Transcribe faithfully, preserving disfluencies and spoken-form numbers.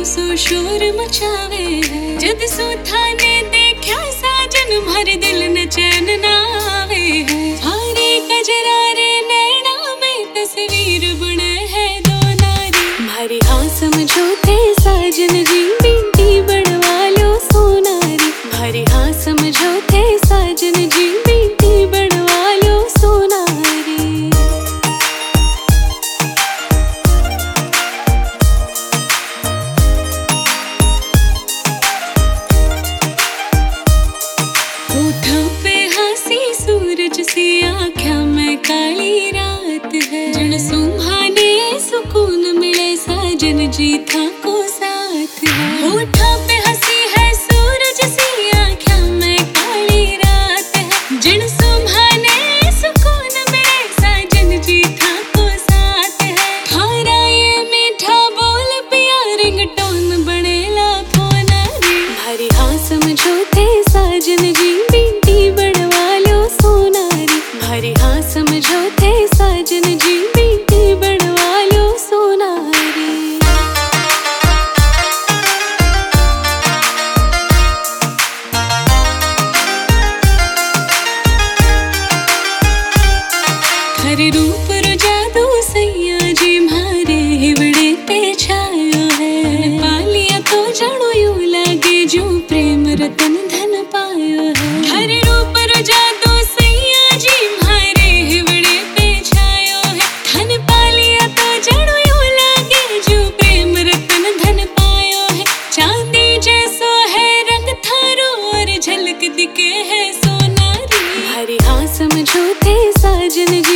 सो शोर मचावे है। जद सो थाने देखा साजन भर दिल न चैन ना आवे है। थारे कजरारे नैना में तस्वीर बुने है दो नारी। भारी हाँ समझो थे साजन जी बिंदी बनवा लो सोनारी। भारी हाँ समझो थे साजन जी बिंदी बनवा लो सोनारी। होठों पे हंसी सूरज सी आँखों में काली रात है। जन सुम्हाने सुकून मिले साजन जी था को साथ है। होठों पे हंसी है सूरज सी आँखों में काली रात है। जन सुम्हाने सुकून मिले साजन जी था को साथ है। थारा ये मीठा बोल पिया रिंगटोन बनेला फोन रे। भारी हाँ समझो थे साजन जी बिंदी बनवा लो सोनारी। भारी हाँ समझो थे साजन जी बिंदी बनवा लो सोनारी। हर रूप रो जादू सैया जी मारे हिवड़े पे छायो है। पालिया तो जानो यूं लागे जो प्रेम रतन धन पायो है। हर रूप रो जादू सैया जी मारे हिवड़े पे छायो है। धन पालिया तो जानो यूं लागे जो प्रेम रतन धन पायो है। चांदी जैसो है रंग थारो और झलक दिखे है सोनारी। भारी हाँ समझो थे साजन जी